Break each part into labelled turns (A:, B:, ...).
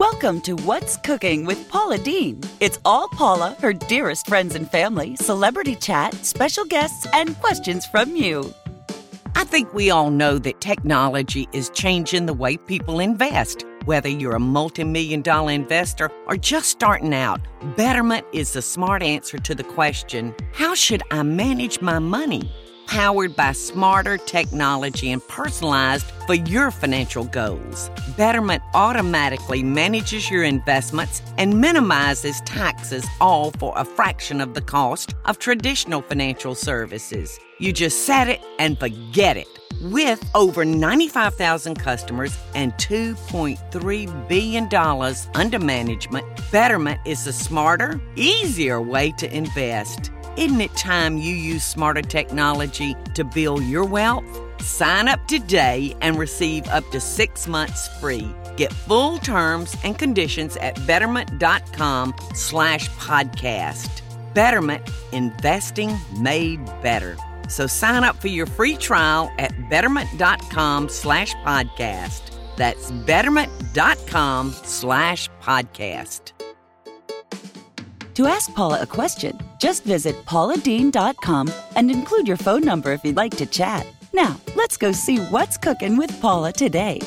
A: Welcome to What's Cooking with Paula Deen. It's all Paula, her dearest friends and family, celebrity chat, special guests, and questions from you.
B: I think we all know that technology is changing the way people invest. Whether you're a multi-million-dollar investor or just starting out, Betterment is the smart answer to the question, how should I manage my money? Powered by smarter technology and personalized for your financial goals. Betterment automatically manages your investments and minimizes taxes, all for a fraction of the cost of traditional financial services. You just set it and forget it. With over 95,000 customers and $2.3 billion under management, Betterment is the smarter, easier way to invest. Isn't it time you use smarter technology to build your wealth? Sign up today and receive up to 6 months free. Get full terms and conditions at betterment.com/podcast. Betterment, investing made better. So sign up for your free trial at betterment.com/podcast. That's betterment.com/podcast.
A: To ask Paula a question, just visit pauladeen.com and include your phone number if you'd like to chat. Now, let's go see what's cooking with Paula today.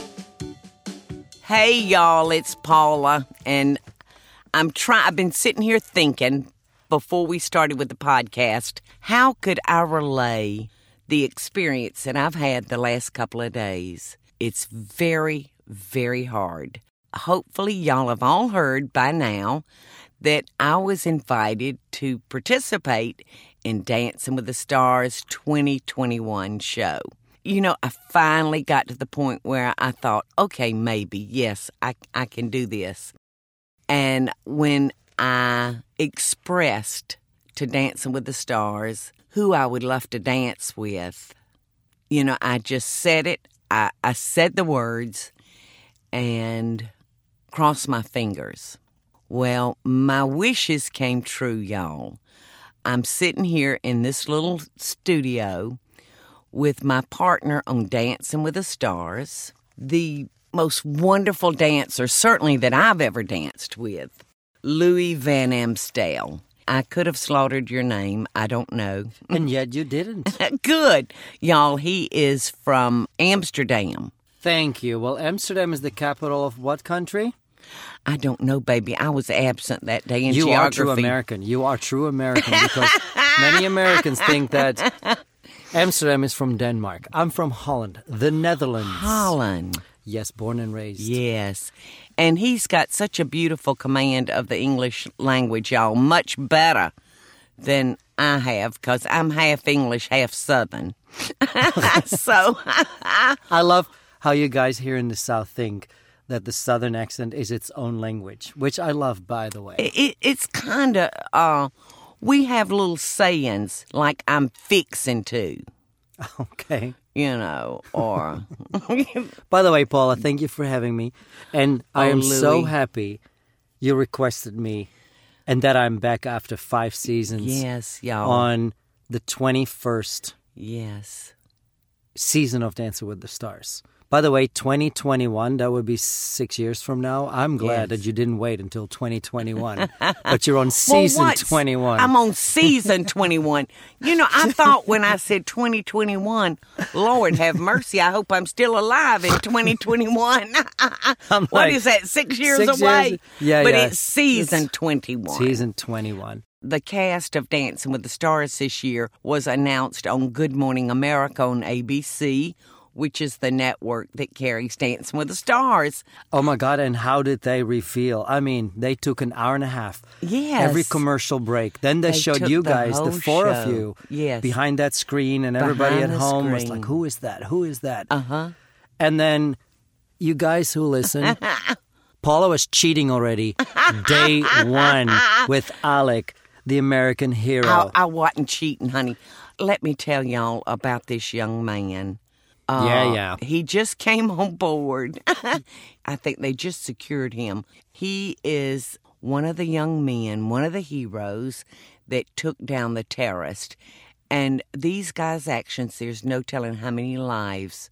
B: Hey, y'all, it's Paula, and I've been sitting here thinking before we started with the podcast, how could I relay the experience that I've had the last couple of days? It's very, very hard. Hopefully, y'all have all heard by now that I was invited to participate in Dancing with the Stars 2021 show. You know, I finally got to the point where I thought, okay, maybe, yes, I can do this. And when I expressed to Dancing with the Stars who I would love to dance with, you know, I just said it. I said the words and crossed my fingers. Well, my wishes came true, y'all. I'm sitting here in this little studio with my partner on Dancing with the Stars, the most wonderful dancer, certainly that I've ever danced with, Louis Van Amstel. I could have slaughtered your name. I don't know.
C: And yet you didn't.
B: Good. Y'all, he is from Amsterdam.
C: Thank you. Well, Amsterdam is the capital of what country?
B: I don't know, baby. I was absent that day in
C: geography. You are true American. You are true American because many Americans think that Amsterdam is from Denmark. I'm from Holland, the Netherlands.
B: Holland.
C: Yes, born and raised.
B: Yes. And he's got such a beautiful command of the English language, y'all. Much better than I have because I'm half English, half Southern. So
C: I love how you guys here in the South think that the Southern accent is its own language, which I love, by the way.
B: It's kind of, we have little sayings like I'm fixing to.
C: Okay.
B: You know, or...
C: By the way, Paula, thank you for having me. And I am
B: Louis.
C: so happy you requested me and that I'm back after 5 seasons.
B: Yes, y'all.
C: On the 21st season of Dancing with the Stars. By the way, 2021, that would be 6 years from now. I'm glad that you didn't wait until 2021. But you're on season 21.
B: I'm on season 21. You know, I thought when I said 2021, Lord have mercy, I hope I'm still alive in 2021. What is that, 6 years away?
C: Yeah,
B: but it's season 21.
C: Season 21.
B: The cast of Dancing with the Stars this year was announced on Good Morning America on ABC, which is the network that carries Dancing with the Stars.
C: Oh, my God, and how did they reveal? I mean, they took an hour and a half.
B: Yes.
C: Every commercial break. Then they showed you guys, the four of you, behind that screen, and everybody at home was like, who is that? Who is that?
B: Uh-huh.
C: And then you guys who listen, Paula was cheating already day one with Alec, the American hero.
B: I wasn't cheating, honey. Let me tell y'all about this young man. He just came on board. I think they just secured him. He is one of the young men, one of the heroes that took down the terrorist. And these guys' actions, there's no telling how many lives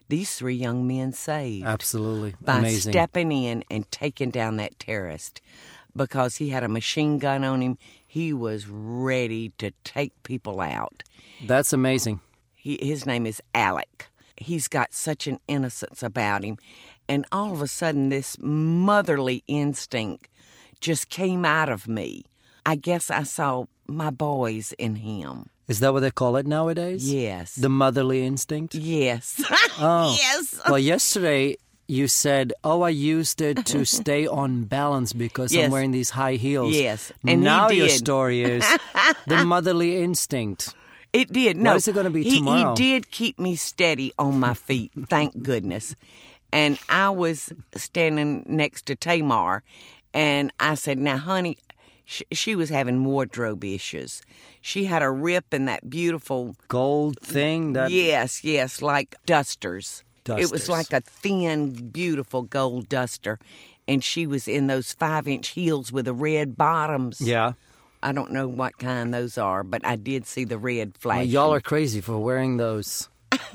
B: these 3 young men saved.
C: Absolutely.
B: By
C: Amazing.
B: stepping in and taking down that terrorist. Because he had a machine gun on him. He was ready to take people out.
C: That's amazing.
B: His name is Alec. He's got such an innocence about him. And all of a sudden, this motherly instinct just came out of me. I guess I saw my boys in him.
C: Is that what they call it nowadays?
B: Yes.
C: The motherly instinct?
B: Yes.
C: Oh.
B: Yes.
C: Well, yesterday you said, I used it to stay on balance because I'm wearing these high heels.
B: Yes. And
C: now
B: he
C: your
B: did.
C: story is the motherly instinct.
B: It did. No,
C: What is it going to be tomorrow?
B: He did keep me steady on my feet, thank goodness. And I was standing next to Tamar, and I said, now, honey, she was having wardrobe issues. She had a rip in that beautiful...
C: Gold thing?
B: Yes, like dusters. It was
C: Dusters.
B: like a thin, beautiful gold duster. And she was in those 5-inch heels with the red bottoms.
C: Yeah.
B: I don't know what kind those are, but I did see the red
C: Well,
B: flashing.
C: y'all are crazy for wearing those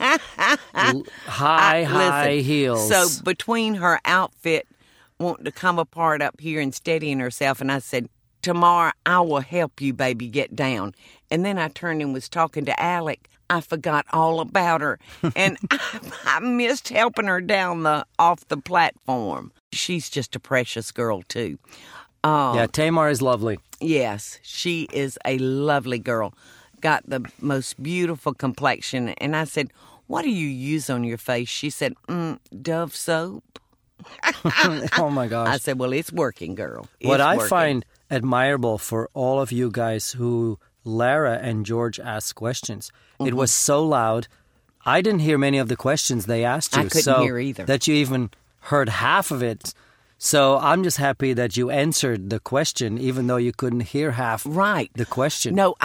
C: high heels.
B: So between her outfit wanting to come apart up here and steadying herself, and I said, Tamar, I will help you, baby, get down. And then I turned and was talking to Alec. I forgot all about her, and I missed helping her down off the platform. She's just a precious girl, too.
C: Yeah, Tamar is lovely.
B: Yes, she is a lovely girl. Got the most beautiful complexion. And I said, what do you use on your face? She said, Dove soap.
C: Oh, my gosh.
B: I said, well, it's working, girl.
C: What
B: It's
C: I
B: working.
C: find admirable for all of you guys who Lara and George asked questions, it was so loud. I didn't hear many of the questions they asked you.
B: I couldn't hear either.
C: That you even heard half of it. So I'm just happy that you answered the question, even though you couldn't hear half the question.
B: No,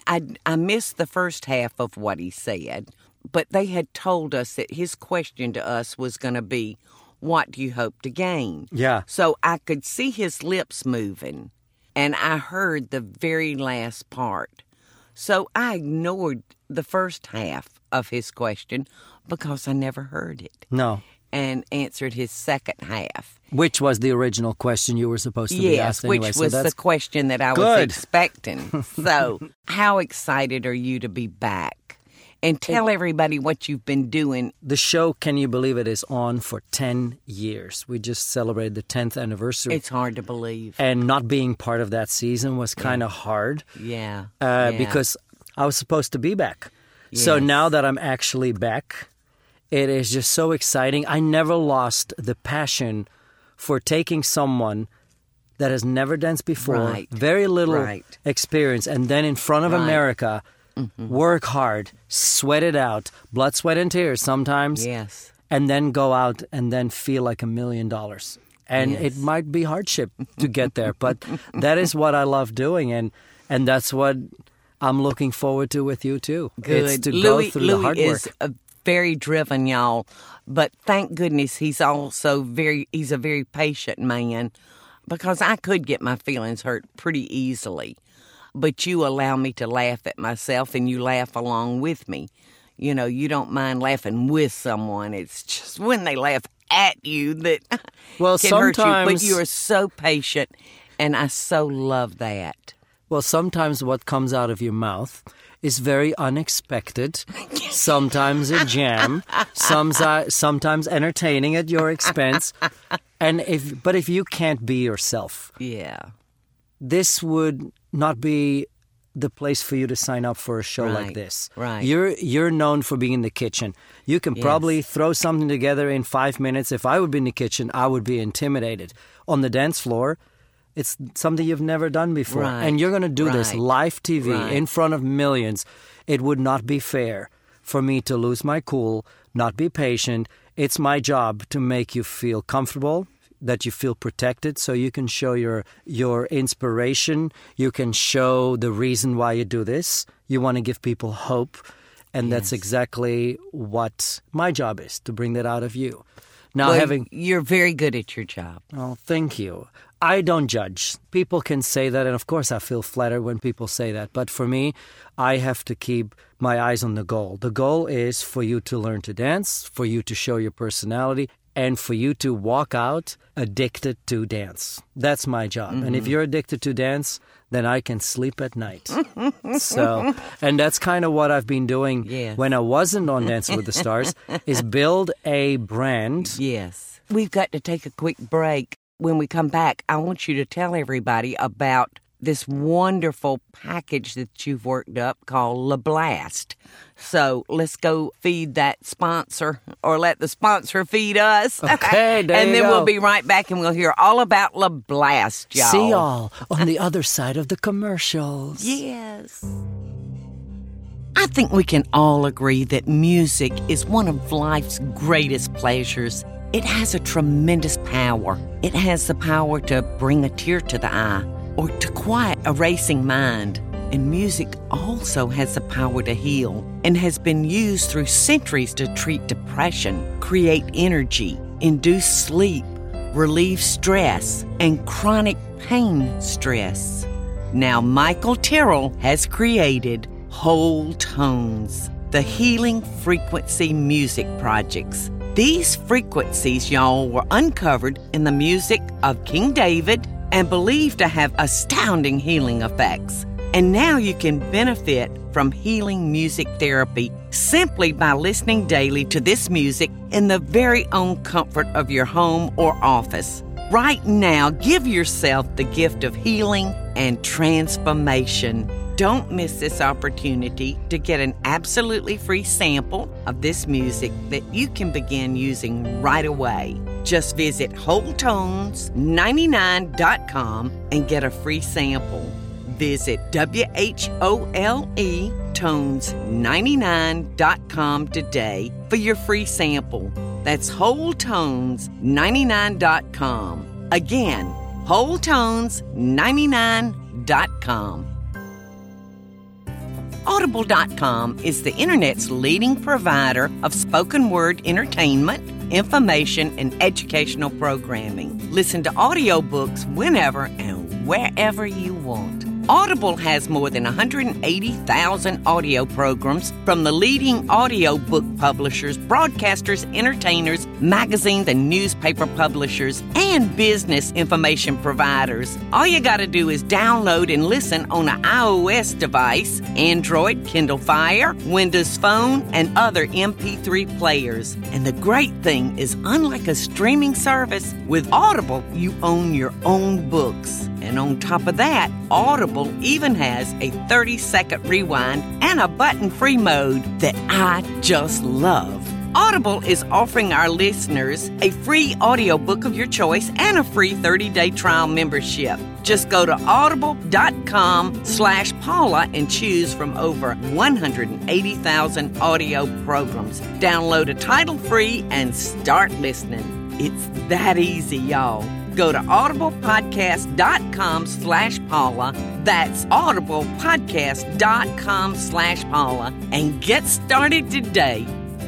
B: I missed the first half of what he said, but they had told us that his question to us was going to be, what do you hope to gain?
C: Yeah.
B: So I could see his lips moving, and I heard the very last part. So I ignored the first half of his question because I never heard it.
C: No.
B: And answered his second half.
C: Which was the original question you were supposed to be asked anyway.
B: Which was the question that I was
C: good.
B: expecting. So, how excited are you to be back? And tell everybody what you've been doing.
C: The show, can you believe it, is on for 10 years. We just celebrated the 10th anniversary.
B: It's hard to believe.
C: And not being part of that season was kind of hard.
B: Yeah.
C: Because I was supposed to be back. So
B: Yes.
C: now that I'm actually back, it is just so exciting. I never lost the passion for taking someone that has never danced before,
B: Right.
C: very little
B: Right.
C: experience, and then in front of
B: Right.
C: America, work hard, sweat it out, blood, sweat, and tears sometimes,
B: Yes.
C: and then go out and then feel like $1 million. And
B: Yes.
C: it might be hardship to get there, but that is what I love doing, and that's what I'm looking forward to with you too.
B: Good.
C: It's to go through the hard work.
B: Is very driven, y'all. But thank goodness he's also he's a very patient man, because I could get my feelings hurt pretty easily. But you allow me to laugh at myself, and you laugh along with me. You know, you don't mind laughing with someone. It's just when they laugh at you that
C: Well,
B: can hurt you. But
C: sometimes-
B: you are so patient, and I so love that.
C: Well, sometimes what comes out of your mouth is very unexpected. Sometimes a jam. Sometimes entertaining at your expense. And if you can't be yourself,
B: Yeah.
C: this would not be the place for you to sign up for a show like
B: Right,
C: this.
B: right.
C: You're known for being in the kitchen. You can probably throw something together in 5 minutes. If I would be in the kitchen, I would be intimidated. On the dance floor, it's something you've never done before.
B: Right,
C: And you're going to do this
B: right,
C: live TV
B: right.
C: in front of millions. It would not be fair for me to lose my cool, not be patient. It's my job to make you feel comfortable, that you feel protected, so you can show your inspiration. You can show the reason why you do this. You want to give people hope. And that's
B: Yes.
C: exactly what my job is, to bring that out of you. Now,
B: Well, you're very good at your job.
C: Oh, thank you. I don't judge. People can say that, and of course I feel flattered when people say that. But for me, I have to keep my eyes on the goal. The goal is for you to learn to dance, for you to show your personality, and for you to walk out addicted to dance. That's my job. And if you're addicted to dance, then I can sleep at night. And that's kind of what I've been doing when I wasn't on Dancing with the Stars, is build a brand.
B: Yes. We've got to take a quick break. When we come back, I want you to tell everybody about this wonderful package that you've worked up called La Blast. So let's go feed that sponsor, or let the sponsor feed us.
C: Okay, there
B: and
C: you
B: then
C: go.
B: we'll be right back and we'll hear all about La Blast, y'all.
C: See y'all on the other side of the commercials.
B: Yes. I think we can all agree that music is one of life's greatest pleasures. It has a tremendous power. It has the power to bring a tear to the eye or to quiet a racing mind. And music also has the power to heal and has been used through centuries to treat depression, create energy, induce sleep, relieve stress, and chronic pain stress. Now, Michael Terrell has created Whole Tones, the Healing Frequency Music Projects. These frequencies, y'all, were uncovered in the music of King David and believed to have astounding healing effects. And now you can benefit from healing music therapy simply by listening daily to this music in the very own comfort of your home or office. Right now, give yourself the gift of healing and transformation. Don't miss this opportunity to get an absolutely free sample of this music that you can begin using right away. Just visit WholeTones99.com and get a free sample. Visit WHOLETones99.com today for your free sample. That's WholeTones99.com. Again, WholeTones99.com. Audible.com is the Internet's leading provider of spoken word entertainment, information, and educational programming. Listen to audiobooks whenever and wherever you want. Audible has more than 180,000 audio programs from the leading audiobook publishers, broadcasters, entertainers, magazines, and newspaper publishers, and business information providers. All you got to do is download and listen on an iOS device, Android, Kindle Fire, Windows Phone, and other MP3 players. And the great thing is, unlike a streaming service, with Audible, you own your own books. And on top of that, Audible even has a 30-second rewind and a button-free mode that I just love. Audible is offering our listeners a free audiobook of your choice and a free 30-day trial membership. Just go to audible.com/Paula and choose from over 180,000 audio programs. Download a title free and start listening. It's that easy, y'all. Go to audiblepodcast.com/Paula. That's audiblepodcast.com/Paula and get started today.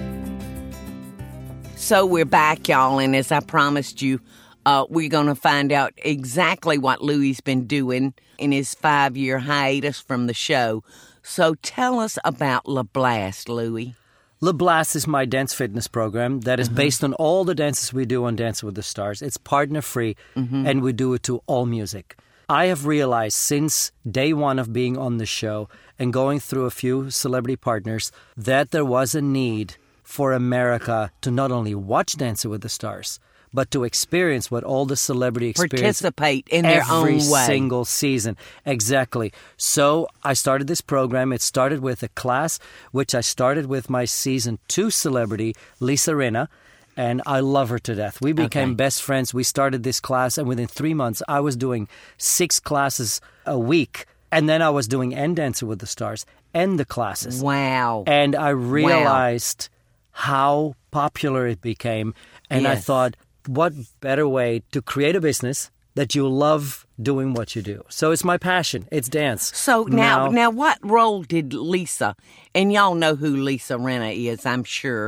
B: So we're back, y'all, and as I promised you, we're going to find out exactly what Louie's been doing in his 5-year hiatus from the show. So tell us about La Blast, Louie.
C: La Blast is my dance fitness program that is based on all the dances we do on Dancing with the Stars. It's partner-free, and we do it to all music. I have realized since day one of being on the show and going through a few celebrity partners that there was a need for America to not only watch Dancing with the Stars, but to experience what all the celebrity experience
B: participate in their own way.
C: Every single season. Exactly. So I started this program. It started with a class, which I started with my season 2 celebrity, Lisa Rinna, and I love her to death. We became best friends. We started this class, and within 3 months, I was doing 6 classes a week, and then I was doing Dancing with the Stars and the classes.
B: Wow.
C: And I realized how popular it became, and I thought, what better way to create a business that you love doing what you do? So it's my passion. It's dance.
B: So now what role did Lisa, and y'all know who Lisa Rinna is, I'm sure.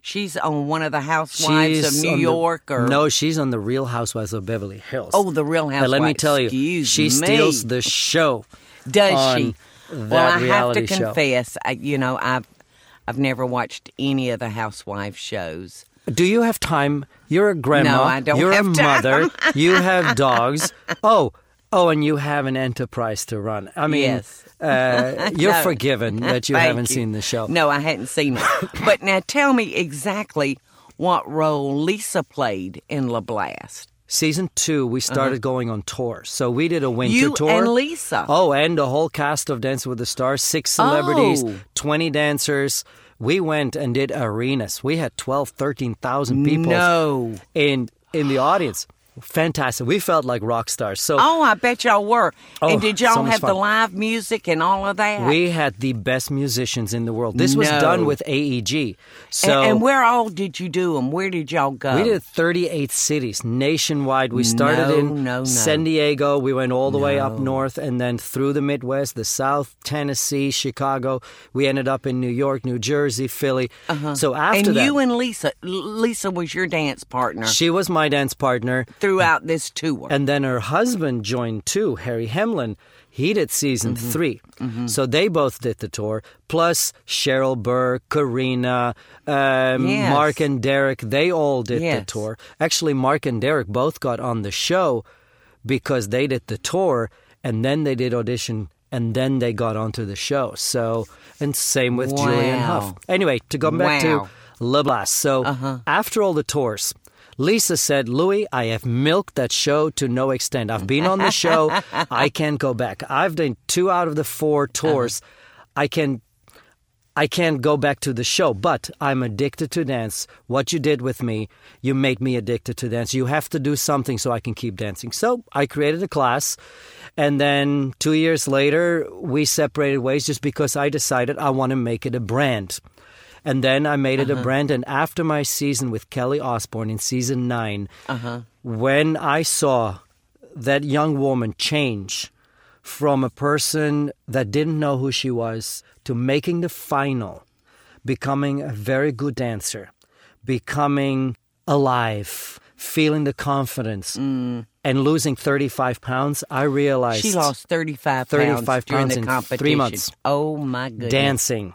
B: She's on one of the Housewives of New York, or
C: no, she's on the Real Housewives of Beverly Hills.
B: Oh, the Real Housewives.
C: But let me tell you,
B: Excuse
C: she
B: me.
C: steals the show.
B: Does she? Well, I have to
C: show.
B: confess, I've never watched any of the Housewives shows.
C: Do you have time? You're a grandma.
B: No, I don't
C: You're
B: have
C: a
B: time.
C: mother. You have dogs. Oh, and you have an enterprise to run. I mean,
B: Yes.
C: you're
B: No.
C: forgiven that you
B: Thank
C: haven't
B: you.
C: seen the show.
B: No, I hadn't seen it. But now tell me exactly what role Lisa played in La Blast.
C: Season 2, we started going on tour. So we did a winter
B: You
C: tour.
B: and Lisa.
C: Oh, and the whole cast of Dancing with the Stars, 6 celebrities,
B: Oh.
C: 20 dancers. We went and did arenas. We had 13,000 people
B: No.
C: in the audience. Fantastic. We felt like rock stars. So
B: Oh, I bet y'all were.
C: Oh,
B: And did y'all
C: so much
B: have the
C: fun.
B: live music and all of that?
C: we had the best musicians in the world. This was
B: No.
C: done with AEG. So
B: and where all did you do them? Where did y'all go?
C: we did 38 cities nationwide. We started
B: No.
C: San Diego. We went all the way up north and then through the Midwest, the South, Tennessee, Chicago. We ended up in New York, New Jersey, Philly. So after
B: and
C: that,
B: you and Lisa was your dance partner
C: she was my dance partner.
B: throughout this tour.
C: And then her husband joined too, Harry Hemlin. He did season 3. So they both did the tour. Plus Cheryl Burr, Karina,
B: Yes.
C: Mark and Derek, they all did the
B: Yes.
C: tour. Actually, Mark and Derek both got on the show because they did the tour and then they did audition and then they got onto the show. So, and same with Julian
B: Wow.
C: Huff. Anyway, to go back to
B: Wow.
C: La Blast. So after all the tours, Lisa said, Louis, I have milked that show to no extent. I've been on the show. I can't go back. I've done 2 out of the 4 tours. I can't go back to the show, but I'm addicted to dance. What you did with me, you made me addicted to dance. You have to do something so I can keep dancing. So I created a class, and then 2 years later, we separated ways just because I decided I want to make it a brand. And then I made it a brand. And after my season with Kelly Osbourne in season 9, when I saw that young woman change from a person that didn't know who she was to making the final, becoming a very good dancer, becoming alive, feeling the confidence, and losing 35 pounds, I realized
B: She lost 35
C: 35
B: during
C: pounds
B: the
C: in
B: competition.
C: 3 months.
B: Oh, my goodness.
C: dancing.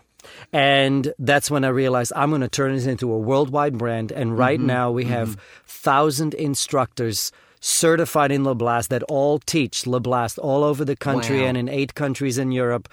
C: And that's when I realized I'm going to turn this into a worldwide brand. And right now we have 1,000 instructors certified in La Blast that all teach La Blast all over the country
B: Wow.
C: and in 8 countries in Europe.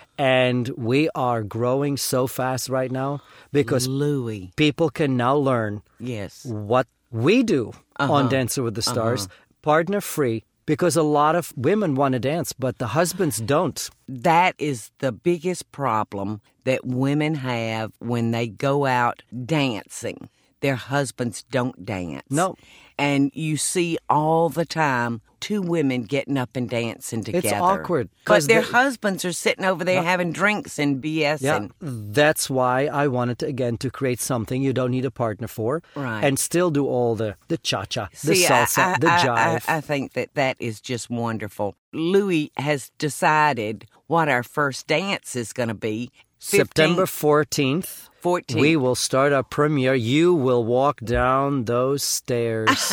C: And we are growing so fast right now because
B: Louis.
C: people can now learn
B: Yes.
C: what we do on Dancer with the Stars, partner free, because a lot of women want to dance, but the husbands don't.
B: That is the biggest problem that women have when they go out dancing. Their husbands don't dance.
C: No.
B: And you see all the time 2 women getting up and dancing together.
C: awkward,
B: But
C: 'cause
B: their
C: they-
B: husbands are sitting over there having drinks and BSing.
C: Yeah, that's why I wanted, again, to create something you don't need a partner for.
B: Right.
C: And still do all the cha-cha, the
B: See,
C: salsa, the jive.
B: I think that is just wonderful. Louis has decided what our first dance is going to be.
C: September
B: 15th,
C: 14th,
B: 14th.
C: we will start our premiere. You will walk down those stairs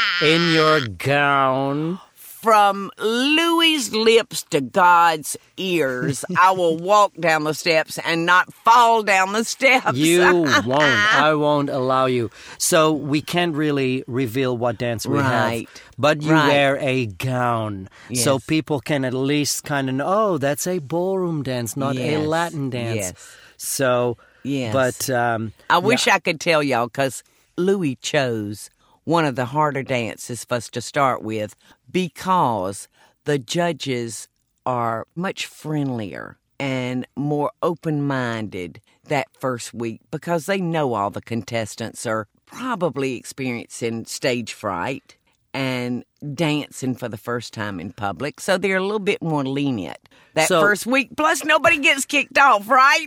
C: in your gown.
B: From Louis's lips to God's ears, I will walk down the steps and not fall down the steps.
C: You won't. I won't allow you. So we can't really reveal what dance we
B: Right.
C: have. But you
B: Right.
C: wear a gown. So
B: Yes.
C: people can at least kind of know, oh, that's a ballroom dance, not a
B: Yes.
C: Latin dance.
B: Yes.
C: So,
B: Yes.
C: but...
B: I wish I could tell y'all because Louis chose one of the harder dances for us to start with because the judges are much friendlier and more open-minded that first week because they know all the contestants are probably experiencing stage fright and dancing for the first time in public. So they're a little bit more lenient that
C: So-
B: first week. Plus, nobody gets kicked off, right?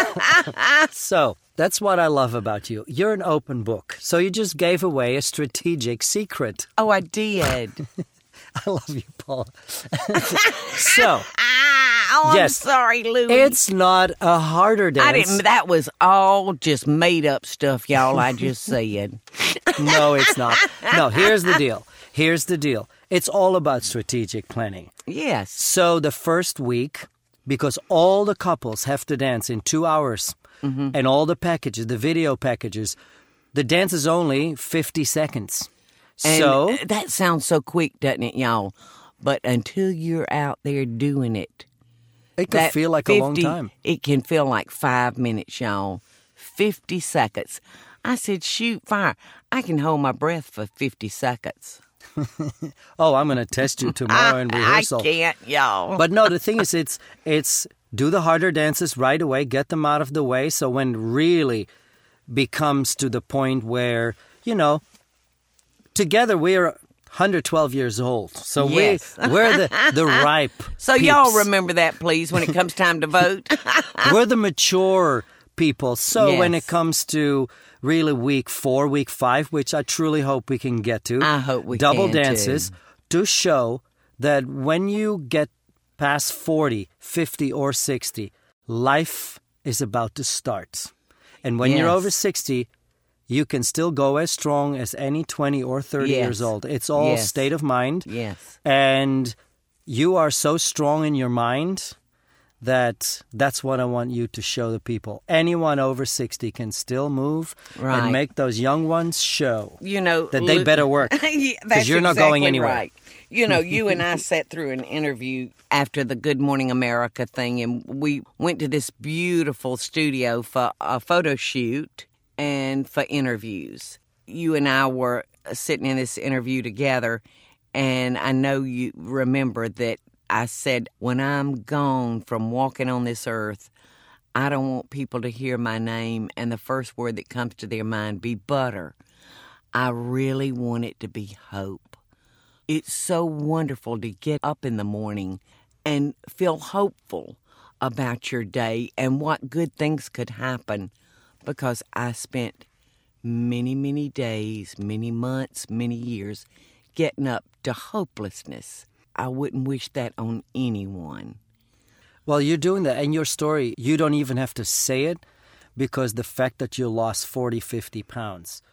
C: So that's what I love about you. You're an open book. So you just gave away a strategic secret.
B: Oh, I did.
C: I love you, Paula. So,
B: I'm
C: Yes.
B: sorry, Louie.
C: It's not a harder dance.
B: That was all just made up stuff, y'all. I just said.
C: No, it's not. No, here's the deal. It's all about strategic planning.
B: Yes.
C: So the first week, because all the couples have to dance in 2 hours, and all the packages, the video packages, the dance is only 50 seconds.
B: And
C: So
B: that sounds so quick, doesn't it, y'all? But until you're out there doing it,
C: it could
B: that
C: feel like a long time.
B: It can feel like 5 minutes, y'all. 50 seconds. I said, shoot, fire. I can hold my breath for 50 seconds.
C: Oh, I'm going to test you tomorrow in rehearsal.
B: I can't, y'all.
C: But no, the thing is, it's do the harder dances right away, get them out of the way. So when it really becomes to the point where, together we're 112 years old. So
B: Yes.
C: we're the ripe
B: So
C: peeps.
B: y'all remember that, please, when it comes time to vote.
C: We're the mature people. So when
B: Yes.
C: it comes to really week 4, week 5, which I truly hope we can get to.
B: I hope we
C: double
B: can,
C: dances to show that when you get past 40, 50, or 60, life is about to start. And when you're
B: Yes.
C: over 60, you can still go as strong as any 20 or 30
B: Yes.
C: years old. It's all
B: Yes.
C: state of mind.
B: Yes.
C: And you are so strong in your mind that's what I want you to show the people. Anyone over 60 can still move
B: Right.
C: and make those young ones show that they
B: Lu-
C: better work.
B: Yeah,
C: 'Cause
B: that's
C: you're not going
B: exactly
C: anywhere.
B: Right. You and I sat through an interview after the Good Morning America thing, and we went to this beautiful studio for a photo shoot and for interviews. You and I were sitting in this interview together, and I know you remember that I said, when I'm gone from walking on this earth, I don't want people to hear my name and the first word that comes to their mind be butter. I really want it to be hope. It's so wonderful to get up in the morning and feel hopeful about your day and what good things could happen, because I spent many, many days, many months, many years getting up to hopelessness. I wouldn't wish that on anyone.
C: Well, you're doing that. And your story, you don't even have to say it, because the fact that you lost 40, 50 pounds,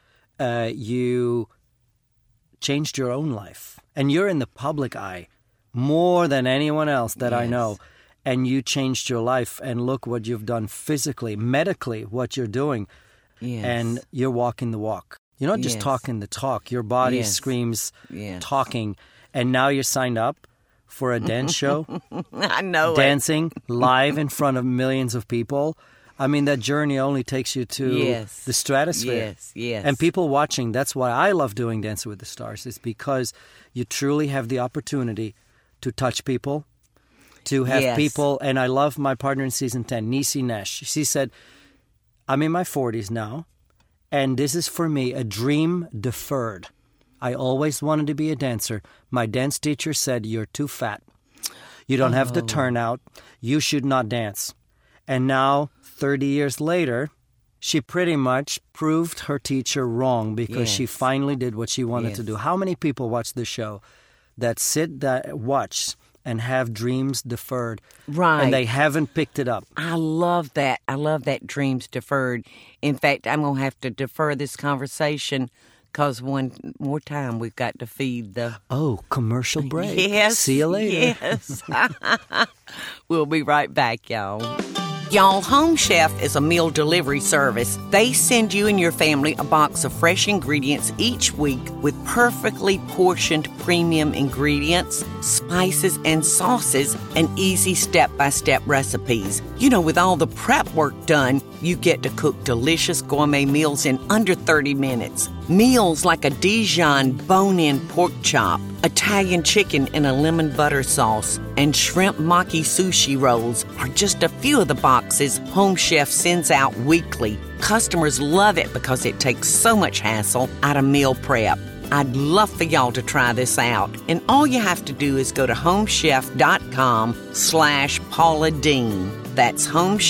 C: you changed your own life. And you're in the public eye more than anyone else that I
B: Yes.
C: know. And you changed your life. And look what you've done physically, medically, what you're doing.
B: Yes.
C: And you're walking the walk. You're not just
B: Yes.
C: talking the talk. Your body
B: Yes.
C: screams
B: Yes.
C: talking. And now you're signed up for a dance show.
B: I know
C: Dancing live in front of millions of people. I mean, that journey only takes you to
B: Yes.
C: the stratosphere.
B: Yes.
C: And people watching, that's why I love doing Dancing with the Stars, is because you truly have the opportunity to touch people, to have
B: Yes.
C: people. And I love my partner in season 10, Niecy Nash. She said, I'm in my 40s now, and this is for me a dream deferred. I always wanted to be a dancer. My dance teacher said, you're too fat. You don't have the turnout. You should not dance. And now, 30 years later, she pretty much proved her teacher wrong, because she
B: Yes.
C: finally did what she wanted to
B: Yes.
C: do. How many people watch the show that watch and have dreams deferred,
B: Right.
C: and they haven't picked it up?
B: I love that. I love that dreams deferred. In fact, I'm going to have to defer this conversation because one more time we've got to feed the...
C: Oh, commercial break.
B: Yes.
C: See you later.
B: Yes. We'll be right back, y'all. Y'all, Home Chef is a meal delivery service. They send you and your family a box of fresh ingredients each week with perfectly portioned premium ingredients, spices, and sauces, and easy step-by-step recipes. With all the prep work done, you get to cook delicious gourmet meals in under 30 minutes. Meals like a Dijon bone-in pork chop, Italian chicken in a lemon butter sauce, and shrimp maki sushi rolls are just a few of the boxes Home Chef sends out weekly. Customers love it because it takes so much hassle out of meal prep. I'd love for y'all to try this out. And all you have to do is go to homechef.com/Paula Deen. That's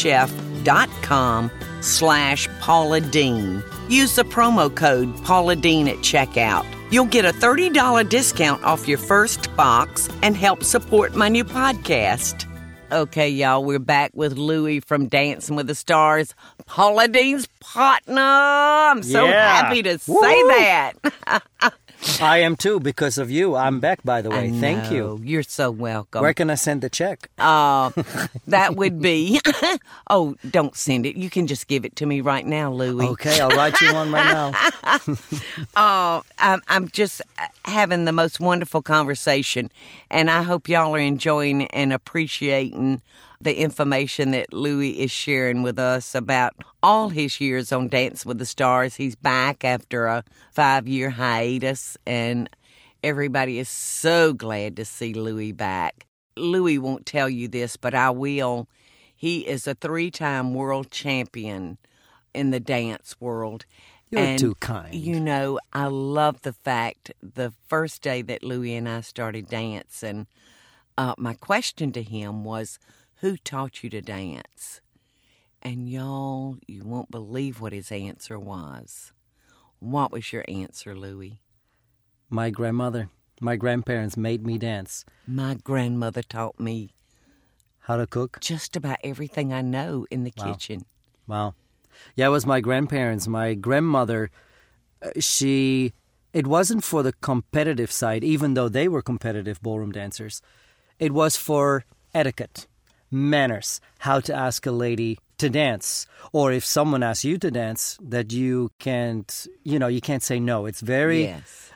B: homechef.com/Paula Deen. Use the promo code Paula Deen at checkout. You'll get a $30 discount off your first box and help support my new podcast. Okay, y'all, we're back with Louie from Dancing with the Stars, Paula Deen's partner. I'm so happy to say that.
C: I am too, because of you. I'm back, by the way. Thank you.
B: You're so welcome.
C: Where can I send the check?
B: That would be... Oh, don't send it. You can just give it to me right now, Louie.
C: Okay, I'll write you one right now.
B: I'm just having the most wonderful conversation, and I hope y'all are enjoying and appreciating the information that Louie is sharing with us about all his years on Dance with the Stars. He's back after a 5-year hiatus, and everybody is so glad to see Louie back. Louie won't tell you this, but I will. He is a 3-time world champion in the dance world.
C: You're too kind.
B: You know, I love the fact the first day that Louie and I started dancing, my question to him was, who taught you to dance? And y'all, you won't believe what his answer was. What was your answer, Louie?
C: My grandmother. My grandparents made me dance.
B: My grandmother taught me
C: how to cook.
B: Just about everything I know in the kitchen.
C: Wow. Yeah, it was my grandparents. My grandmother, it wasn't for the competitive side, even though they were competitive ballroom dancers. It was for etiquette, manners, how to ask a lady to dance. Or if someone asks you to dance, that you can't say no. It's very,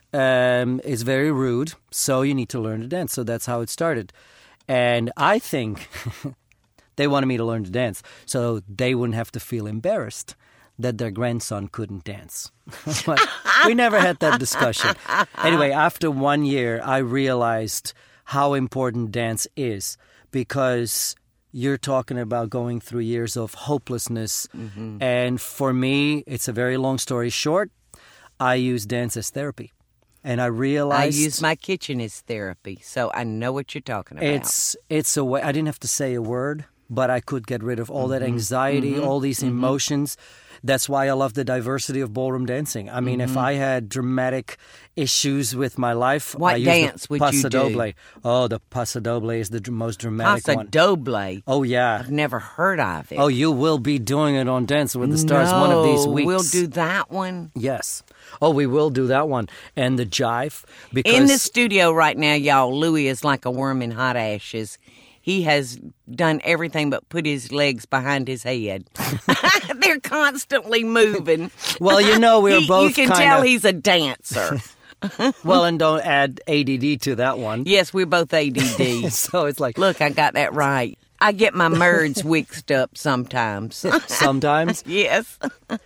C: it's very rude, so you need to learn to dance. So that's how it started. And I think they wanted me to learn to dance so they wouldn't have to feel embarrassed that their grandson couldn't dance. But we never had that discussion. Anyway, after 1 year, I realized how important dance is, because you're talking about going through years of hopelessness. Mm-hmm. And for me, it's a very long story short, I use dance as therapy. And I realized...
B: I use my kitchen as therapy, so I know what you're talking about.
C: It's a way... I didn't have to say a word, but I could get rid of all that anxiety, all these emotions. That's why I love the diversity of ballroom dancing. I mean, if I had dramatic issues with my life...
B: What dance would you do?
C: Oh, the Paso Doble is the most dramatic one.
B: Paso Doble?
C: Oh, yeah.
B: I've never heard of it.
C: Oh, you will be doing it on Dancing with the Stars one of these weeks.
B: We'll do that one?
C: Yes. Oh, we will do that one. And the jive. Because
B: in the studio right now, y'all, Louie is like a worm in hot ashes. He has done everything but put his legs behind his head. They're constantly moving.
C: Well, you know, we're both
B: You can tell he's a dancer.
C: Well, and don't add ADD to that one.
B: Yes, we're both ADD.
C: So it's like...
B: Look, I got that right. I get my merds mixed up sometimes.
C: Sometimes?
B: Yes.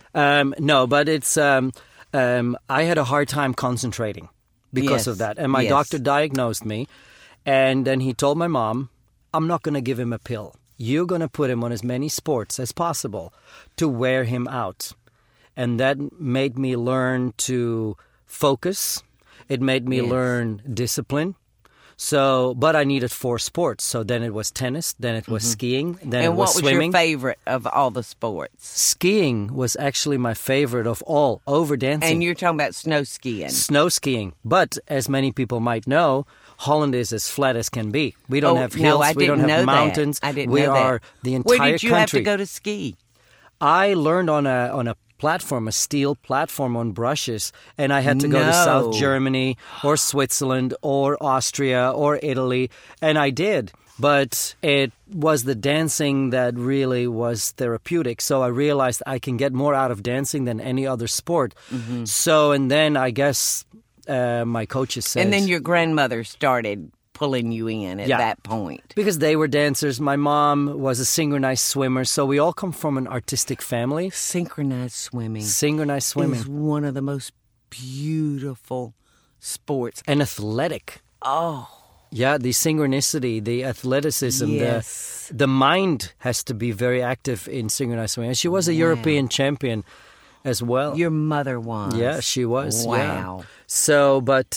C: No, but it's... I had a hard time concentrating because of that. And my doctor diagnosed me. And then he told my mom, I'm not going to give him a pill. You're going to put him on as many sports as possible to wear him out. And that made me learn to focus. It made me learn discipline. So, but I needed 4 sports. So then it was tennis, then it was skiing, then it was swimming.
B: And what was your favorite of all the sports?
C: Skiing was actually my favorite of all, over dancing.
B: And you're talking about snow skiing.
C: Snow skiing. But as many people might know, Holland is as flat as can be. We don't have hills, we don't have mountains.
B: I didn't
C: know
B: that.
C: We are the entire country.
B: Where did you have to go to ski?
C: I learned on a platform, a steel platform on brushes, and I had to go to South Germany or Switzerland or Austria or Italy, and I did. But it was the dancing that really was therapeutic. So I realized I can get more out of dancing than any other sport. Mm-hmm. So, and then I guess my coaches said...
B: And then your grandmother started pulling you in at that point.
C: Because they were dancers. My mom was a synchronized swimmer. So we all come from an artistic family.
B: Synchronized swimming.
C: Synchronized swimming.
B: Is one of the most beautiful sports.
C: And athletic.
B: Oh.
C: Yeah, the synchronicity, the athleticism, the mind has to be very active in synchronized swimming. And she was a European champion as well.
B: Your mother was?
C: Yeah, she was.
B: Wow.
C: Yeah. So, but,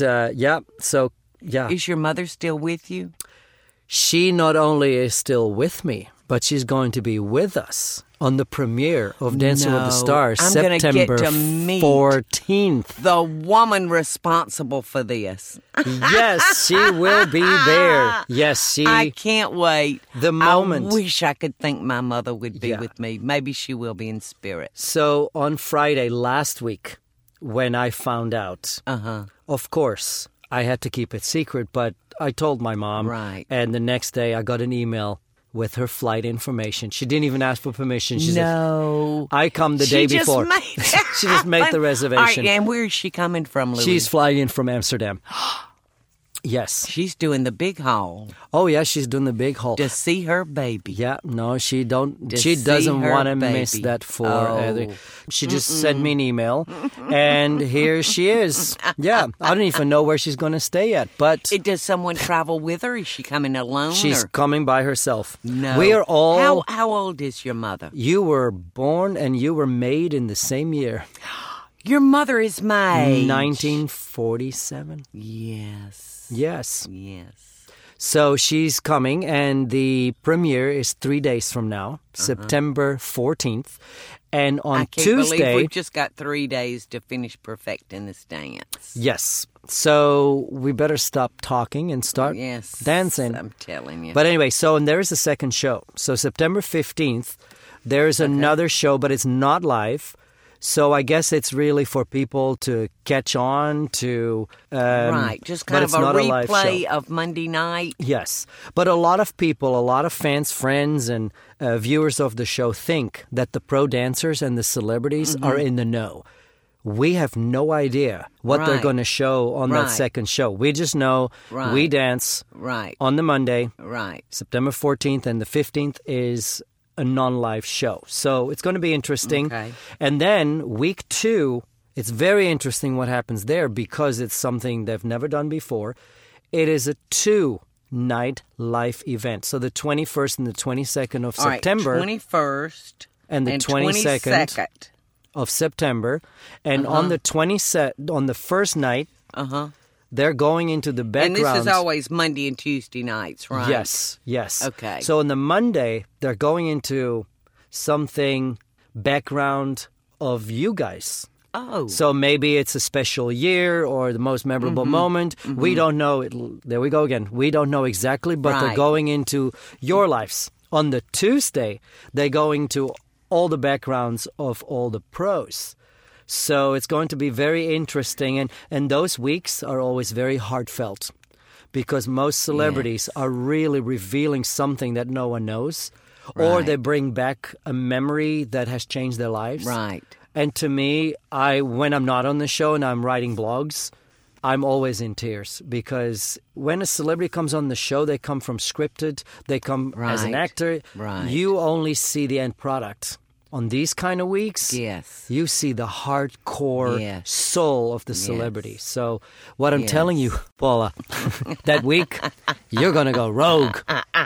C: Yeah.
B: Is your mother still with you?
C: She not only is still with me, but she's going to be with us on the premiere of Dancing with the
B: No,
C: Stars,
B: I'm gonna get
C: September
B: to meet
C: 14th.
B: The woman responsible for this.
C: Yes, she will be there. Yes,
B: I can't wait.
C: The moment.
B: I wish I could think my mother would be
C: Yeah.
B: with me. Maybe she will be in spirit.
C: So on Friday last week, when I found out, of course, I had to keep it secret, but I told my mom.
B: Right.
C: And the next day I got an email with her flight information. She didn't even ask for permission. She
B: No.
C: said, I come the day before. She just made the reservation.
B: All right, and where is she coming from, Louis?
C: She's flying in from Amsterdam. Yes.
B: She's doing the big haul
C: Oh, yeah, she's doing the big haul.
B: to see her baby.
C: Yeah, no, she don't.
B: To
C: She
B: see
C: doesn't
B: her
C: want to miss
B: baby.
C: that for.
B: Oh.
C: She just sent me an email, and here she is. Yeah, I don't even know where she's going to stay yet, but
B: Does someone travel with her? Is she coming alone?
C: she's
B: or?
C: coming by herself.
B: No.
C: We are all.
B: How old is your mother?
C: You were born and you were made in the same year,
B: Your mother is my age.
C: 1947.
B: Yes.
C: Yes.
B: Yes.
C: So she's coming, and the premiere is 3 days from now, September 14th. And on
B: I can't believe
C: Tuesday,
B: we've just got 3 days to finish perfecting this dance.
C: yes. So we better stop talking and start
B: Yes.
C: dancing.
B: I'm telling you.
C: But anyway, so and there is a second show. So September 15th, there's another show, but it's not live. So I guess it's really for people to catch on to.
B: Right. Just
C: but
B: kind
C: it's
B: of a
C: not live
B: replay
C: show.
B: of Monday night.
C: Yes. But a lot of people, a lot of fans, friends, and viewers of the show think that the pro dancers and the celebrities are in the know. We have no idea what they're
B: Right.
C: going to show on that
B: Right.
C: second show. We just know
B: Right.
C: we dance
B: Right.
C: on the Monday,
B: Right.
C: September 14th, and the 15th is a non-live show. So it's going to be interesting.
B: Okay.
C: And then week 2, it's very interesting what happens there because it's something they've never done before. It is a 2-night live event. So the 21st and the 22nd of
B: All right,
C: September
B: 21st
C: and the 22nd of September. And on the on the first night, they're going into the
B: And
C: background.
B: this is always Monday and Tuesday nights, right?
C: Yes, yes.
B: Okay.
C: So on the Monday, they're going into something background of you guys.
B: Oh.
C: So maybe it's a special year or the most memorable moment. We don't know. There we go again. We don't know exactly, but they're
B: Right.
C: going into your lives. On the Tuesday, they're going to all the backgrounds of all the pros. So it's going to be very interesting. And those weeks are always very heartfelt because most celebrities are really revealing something that no one knows. Or
B: Right.
C: they bring back a memory that has changed their lives.
B: Right.
C: And to me, when I'm not on the show and I'm writing blogs, I'm always in tears because when a celebrity comes on the show, they come from scripted, they come as an
B: Right.
C: actor.
B: Right.
C: You only see the end product. On these kind of weeks,
B: Yes.
C: you see the hardcore
B: Yes.
C: soul of the celebrity.
B: Yes.
C: So what I'm
B: Yes.
C: telling you, Paula, that week, you're going to go rogue.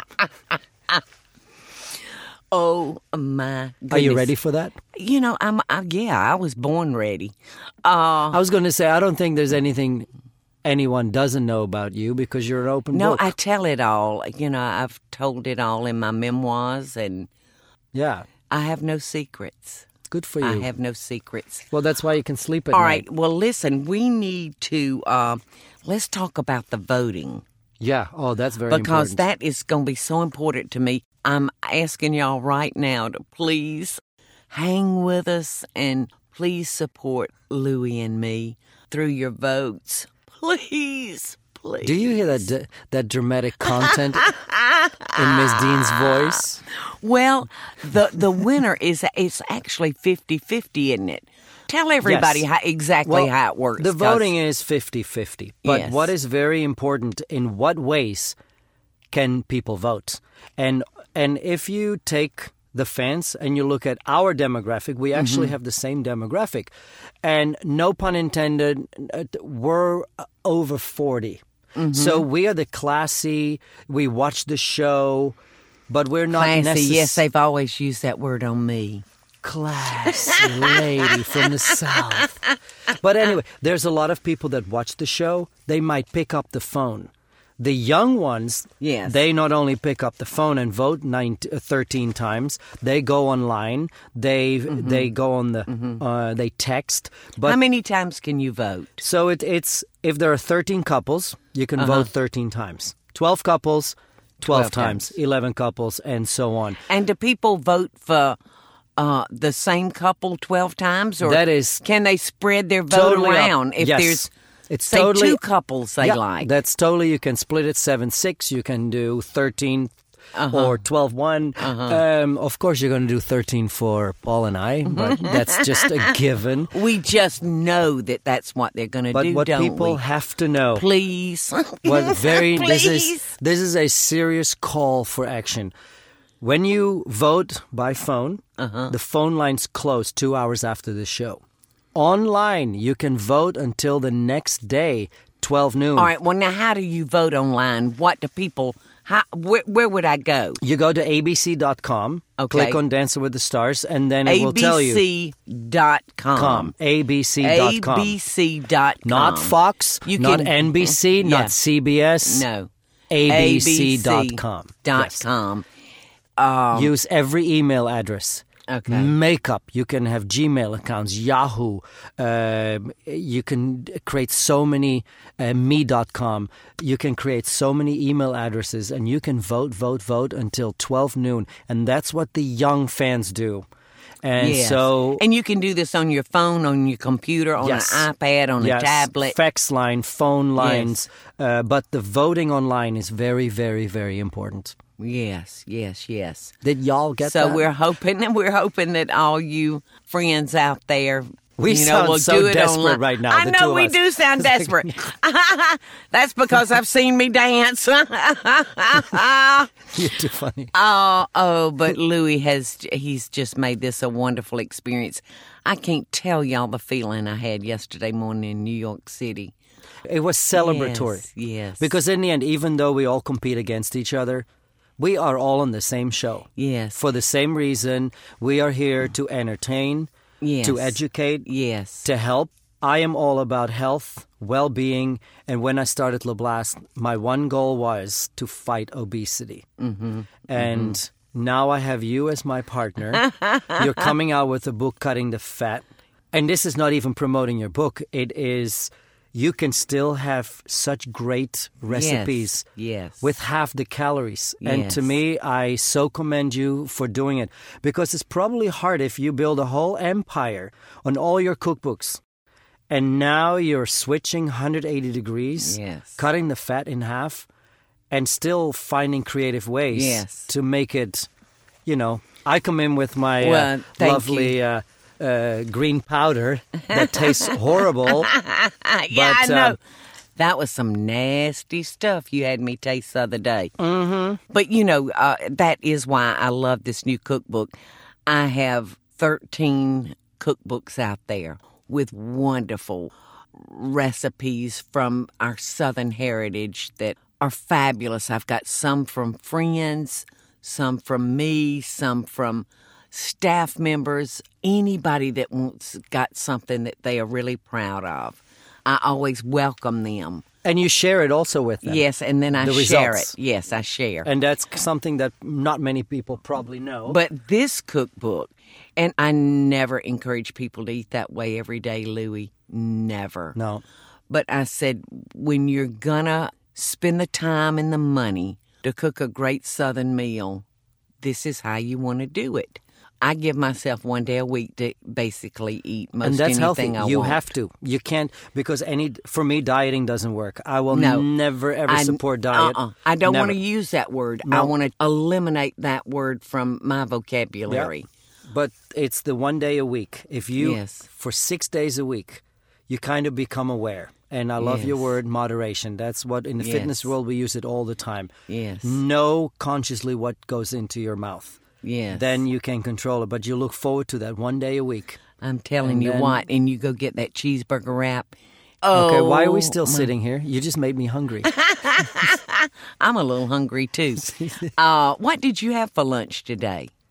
B: Oh my goodness.
C: Are you ready for that?
B: You know, I was born ready.
C: I was going to say, I don't think there's anything anyone doesn't know about you because you're an open
B: No,
C: book.
B: I tell it all. You know, I've told it all in my memoirs, and
C: Yeah,
B: I have no secrets.
C: good for you.
B: I have no secrets.
C: Well, that's why you can sleep at
B: All
C: night.
B: right. Well, listen, we need to, let's talk about the voting.
C: Yeah. Oh, that's very
B: Because
C: important.
B: that is going to be so important to me. I'm asking y'all right now to please hang with us and please support Louie and me through your votes. Please, please.
C: Do you hear that dramatic content in Miss Dean's voice?
B: Well, the winner it's actually 50-50, isn't it? Tell everybody
C: Yes.
B: how it works.
C: The
B: 'cause-
C: voting is 50-50. But
B: Yes.
C: what is very important, in what ways can people vote? And if you take the fans and you look at our demographic, we actually have the same demographic. And no pun intended, we're over 40. So we are the classy, we watch the show, but we're not
B: Classy,
C: necessarily...
B: yes, they've always used that word on me.
C: Classy lady from the South. But anyway, there's a lot of people that watch the show. They might pick up the phone. The young ones,
B: Yes.
C: they not only pick up the phone and vote 13 times, they go online, they go on the, they text. But
B: How many times can you vote?
C: So it's if there are 13 couples, you can vote 13 times. 12 couples, 12 times. 11 couples, and so on.
B: And do people vote for the same couple 12 times? Or
C: That is
B: can they spread their vote
C: totally up.
B: around if
C: Yes.
B: there's,
C: It's
B: say,
C: totally,
B: two couples they
C: yeah,
B: like?
C: That's totally, you can split it 7-6, you can do 13 or 12-1. Of course, you're going to do 13 for Paul and I, but that's just a given.
B: We just know that that's what they're going to
C: But
B: do,
C: what
B: don't
C: people
B: we?
C: have to know,
B: Please.
C: this is a serious call for action. When you vote by phone, the phone lines close 2 hours after the show. Online, you can vote until the next day, 12 noon.
B: All right, well, now how do you vote online? What do people, where would I go?
C: You go to abc.com,
B: Okay.
C: click on Dancing with the Stars, and then it will tell you.
B: ABC.com.
C: abc.com.
B: ABC.com.
C: Not Fox,
B: You
C: not
B: can-
C: NBC,
B: Yeah.
C: not CBS.
B: No.
C: abc.com.
B: .com.
C: Use every email address.
B: Okay.
C: Makeup. You can have Gmail accounts, Yahoo. You can create so many, me.com. You can create so many email addresses, and you can vote until 12 noon. And that's what the young fans do. And
B: Yes.
C: so...
B: And you can do this on your phone, on your computer, on
C: Yes.
B: an iPad, on a tablet.
C: Fax line, phone lines. But the voting online is very, very, very important.
B: Yes.
C: Did y'all get
B: So
C: that?
B: we're hoping that all you friends out there,
C: We sound
B: will
C: so
B: do it
C: desperate
B: online.
C: right now,
B: I
C: the two
B: know
C: of
B: we
C: us.
B: do sound desperate. That's because I've seen me dance.
C: You're too funny.
B: But Louis he's just made this a wonderful experience. I can't tell y'all the feeling I had yesterday morning in New York City.
C: It was celebratory.
B: Yes.
C: Because in the end, even though we all compete against each other, we are all on the same show.
B: Yes.
C: For the same reason, we are here to entertain,
B: Yes.
C: to educate,
B: Yes.
C: to help. I am all about health, well-being, and when I started La Blast, my one goal was to fight obesity. Mm-hmm. And now I have you as my partner. You're coming out with a book, Cutting the Fat. And this is not even promoting your book. It is... You can still have such great recipes
B: Yes.
C: with half the calories. And to
B: Yes.
C: me, I so commend you for doing it. Because it's probably hard if you build a whole empire on all your cookbooks. And now you're switching 180 degrees,
B: Yes.
C: cutting the fat in half, and still finding creative ways
B: Yes.
C: to make it, I come in with my
B: Well, thank
C: lovely... green powder that tastes horrible.
B: Yeah, I
C: But,
B: know. That was some nasty stuff you had me taste the other day. Mm-hmm. But, that is why I love this new cookbook. I have 13 cookbooks out there with wonderful recipes from our Southern heritage that are fabulous. I've got some from friends, some from me, some from staff members, anybody that got something that they are really proud of. I always welcome them.
C: And you share it also with them.
B: Yes, and then I
C: The
B: share
C: results.
B: it. Yes, I share.
C: And that's something that not many people probably know.
B: But this cookbook, and I never encourage people to eat that way every day, Louie. Never.
C: No.
B: But I said, when you're gonna spend the time and the money to cook a great Southern meal, this is how you want to do it. I give myself one day a week to basically eat most
C: And that's
B: anything
C: healthy.
B: I
C: You
B: want.
C: have to. You can't, because for me, dieting doesn't work. I will
B: No.
C: never, ever support diet.
B: I don't want
C: Never.
B: to use that word.
C: No.
B: I want to eliminate that word from my vocabulary.
C: But it's the one day a week. If you,
B: Yes.
C: for 6 days a week, you kind of become aware. And I love your
B: Yes.
C: word, moderation. That's what, in the fitness
B: Yes.
C: world, we use it all the time.
B: Yes.
C: Know consciously what goes into your mouth.
B: Yes.
C: Then you can control it. But you look forward to that one day a week.
B: I'm telling
C: And
B: you
C: then-
B: what, and you go get that cheeseburger wrap.
C: Okay, why are we
B: Oh,
C: still sitting here? You just made me hungry.
B: I'm a little hungry too. What did you have for lunch today?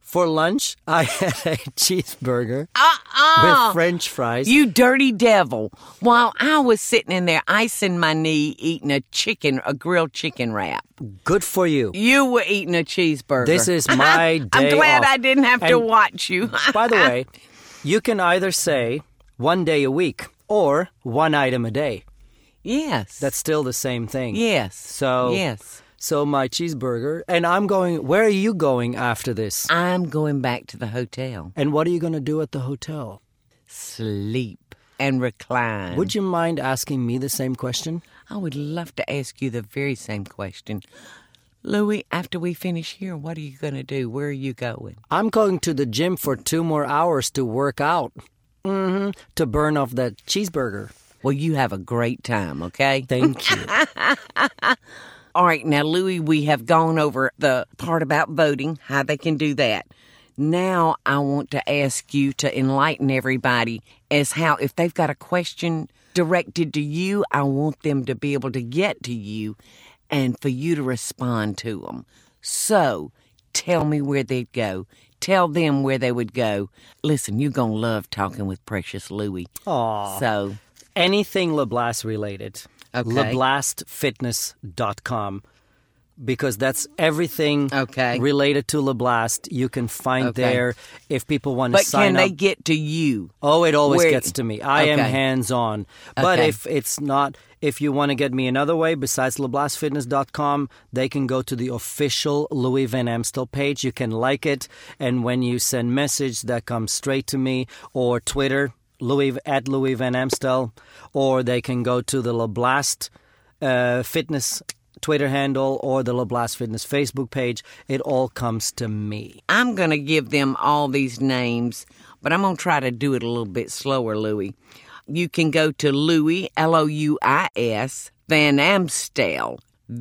C: For lunch, I had a cheeseburger with French fries.
B: You dirty devil. While I was sitting in there icing my knee eating a grilled chicken wrap.
C: Good for you.
B: You were eating a cheeseburger.
C: This is my day
B: I'm glad
C: off.
B: I didn't have to watch you.
C: By the way, you can either say 1 day a week or 1 item a day.
B: Yes.
C: That's still the same thing.
B: Yes. Yes.
C: So my cheeseburger, and I'm going, where are you going after this?
B: I'm going back to the hotel.
C: And what are you going to do at the hotel?
B: Sleep and recline.
C: Would you mind asking me the same question?
B: I would love to ask you the very same question. Louie, after we finish here, what are you going to do? Where are you going?
C: I'm going to the gym for 2 more hours to work out. To burn off that cheeseburger.
B: Well, you have a great time, okay?
C: Thank you.
B: All right, now, Louie, we have gone over the part about voting, how they can do that. Now I want to ask you to enlighten everybody as how, if they've got a question directed to you, I want them to be able to get to you and for you to respond to them. So tell me where they'd go. Tell them where they would go. Listen, you're going to love talking with Precious Louie.
C: Aw.
B: So
C: anything LeBlast related.
B: Okay.
C: LeBlastFitness.com, because that's everything related to LeBlast. You can find there if people want to sign up.
B: But can they get to you?
C: Oh, it always gets to me. I am hands-on. But if it's not, if you want to get me another way besides LeBlastFitness.com, they can go to the official Louie Van Amstel page. You can like it, and when you send message, that comes straight to me, or Twitter, at Louie Van Amstel, or they can go to the LeBlast Fitness Twitter handle or the LeBlast Fitness Facebook page. It all comes to me.
B: I'm going to give them all these names, but I'm going to try to do it a little bit slower, Louie. You can go to Louis, Louis, Van Amstel,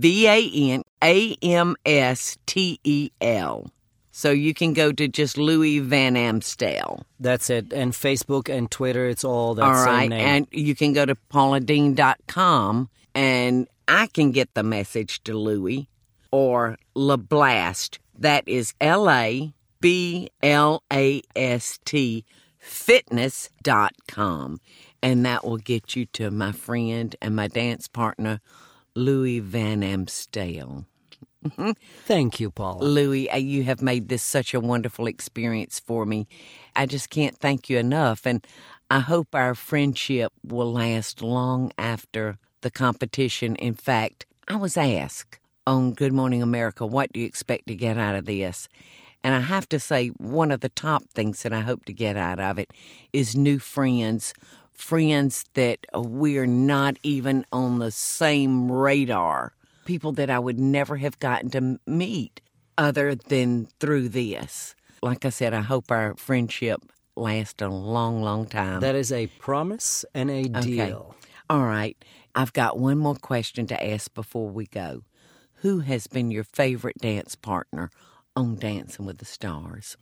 B: VanAmstel. So you can go to just Louis Van Amstel.
C: That's it. And Facebook and Twitter, it's all that same name.
B: And you can go to PaulaDean.com, and I can get the message to Louie, or LeBlast. That is LABLAST fitness.com. And that will get you to my friend and my dance partner, Louis Van Amstel.
C: Thank you, Paula.
B: Louie, you have made this such a wonderful experience for me. I just can't thank you enough, and I hope our friendship will last long after the competition. In fact, I was asked on Good Morning America, what do you expect to get out of this? And I have to say, one of the top things that I hope to get out of it is new friends that we're not even on the same radar. People that I would never have gotten to meet other than through this. Like I said, I hope our friendship lasts a long, long time.
C: That is a promise and a deal.
B: All right. I've got one more question to ask before we go. Who has been your favorite dance partner on Dancing with the Stars?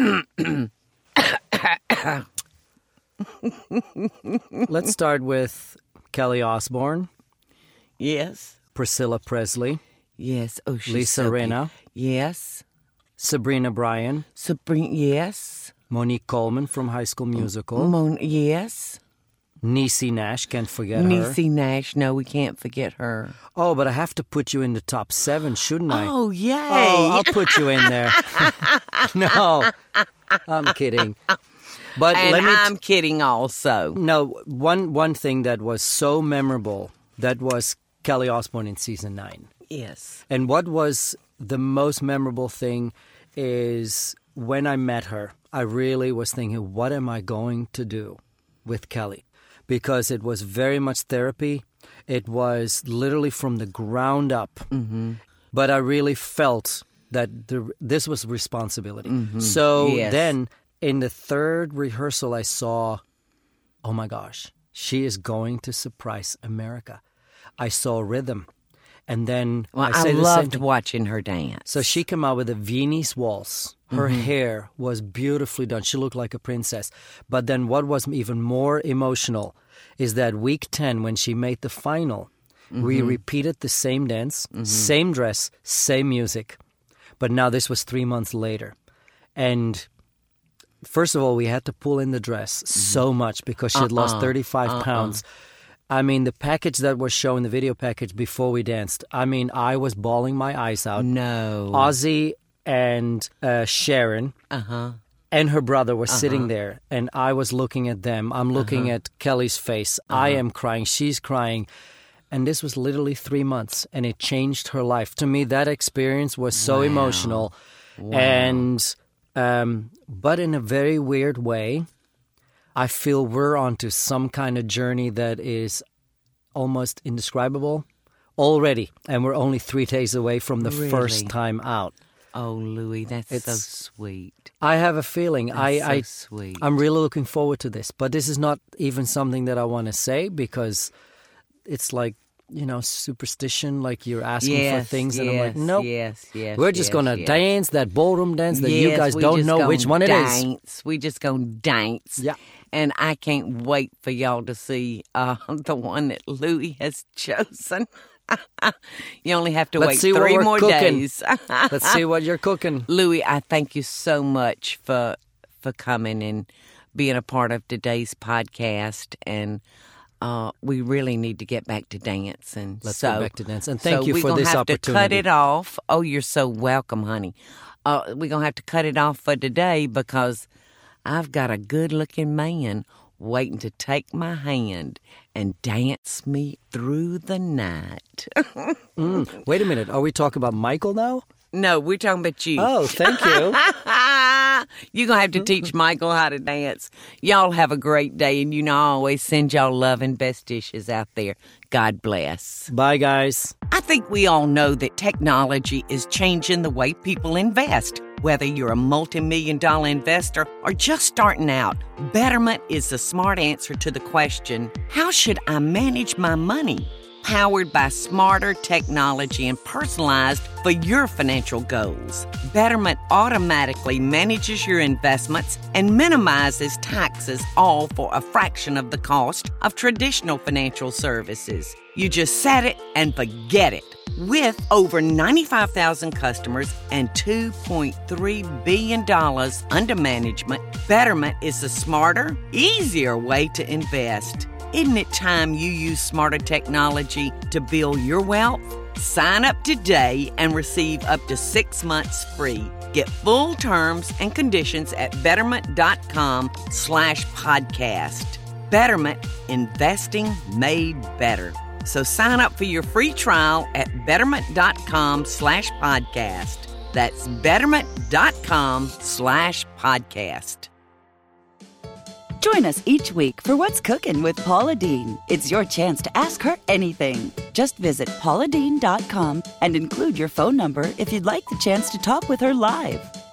C: Let's start with Kelly Osbourne.
B: Yes.
C: Priscilla Presley.
B: Yes. Oh, she's
C: Lisa
B: so
C: Rinna.
B: Yes.
C: Sabrina Bryan.
B: Yes.
C: Monique Coleman from High School Musical.
B: Yes.
C: Niecy Nash, can't forget her.
B: Niecy Nash, no, we can't forget her.
C: Oh, but I have to put you in the top 7, shouldn't I?
B: Oh, yay.
C: Oh, I'll put you in there. No, I'm kidding. But
B: I'm kidding also.
C: No, one thing that was so memorable, that was Kelly Osbourne in season 9.
B: Yes.
C: And what was the most memorable thing is when I met her, I really was thinking, what am I going to do with Kelly? Because it was very much therapy. It was literally from the ground up. Mm-hmm. But I really felt that this was responsibility. Mm-hmm. So then in the 3rd rehearsal, I saw, oh my gosh, she is going to surprise America. I saw rhythm. And then
B: I loved watching her dance.
C: So she came out with a Viennese waltz. Her hair was beautifully done. She looked like a princess. But then what was even more emotional is that week 10, when she made the final, we repeated the same dance, same dress, same music. But now this was 3 months later. And first of all, we had to pull in the dress so much because she had lost 35 pounds. I mean, the package that was shown, the video package before we danced, I mean, I was bawling my eyes out.
B: No.
C: Ozzy and Sharon and her brother were sitting there, and I was looking at them. I'm looking at Kelly's face. I am crying. She's crying. And this was literally 3 months, and it changed her life. To me, that experience was so emotional. Wow. And, but in a very weird way, I feel we're onto some kind of journey that is almost indescribable already. And we're only 3 days away from the first time out.
B: Oh, Louis, that's so sweet.
C: I have a feeling.
B: So sweet.
C: I'm really looking forward to this. But this is not even something that I want to say because it's like, you know, superstition, like you're asking for things. And I'm like, nope. We're just going to dance that ballroom dance that you guys don't know which one it is.
B: We just going to dance.
C: Yeah.
B: And I can't wait for y'all to see the one that Louis has chosen. You only have to wait 3 more days.
C: Let's see what you're cooking.
B: Louis, I thank you so much for coming and being a part of today's podcast. And we really need to get back to dancing.
C: Let's get back to dance. And thank you for this opportunity.
B: We're going to have to cut it off. Oh, you're so welcome, honey. We're going to have to cut it off for today because I've got a good-looking man waiting to take my hand and dance me through the night.
C: Wait a minute. Are we talking about Michael now?
B: No, we're talking about you.
C: Oh, thank you.
B: You're going to have to teach Michael how to dance. Y'all have a great day, and you know I always send y'all love and best dishes out there. God bless.
C: Bye, guys.
B: I think we all know that technology is changing the way people invest. Whether you're a multi-million-dollar investor or just starting out, Betterment is the smart answer to the question, how should I manage my money? Powered by smarter technology and personalized for your financial goals. Betterment automatically manages your investments and minimizes taxes, all for a fraction of the cost of traditional financial services. You just set it and forget it. With over 95,000 customers and $2.3 billion under management, Betterment is a smarter, easier way to invest. Isn't it time you use smarter technology to build your wealth? Sign up today and receive up to 6 months free. Get full terms and conditions at betterment.com/podcast. Betterment, investing made better. So sign up for your free trial at betterment.com/podcast. That's betterment.com/podcast.
A: Join us each week for What's Cooking with Paula Deen. It's your chance to ask her anything. Just visit pauladeen.com and include your phone number if you'd like the chance to talk with her live.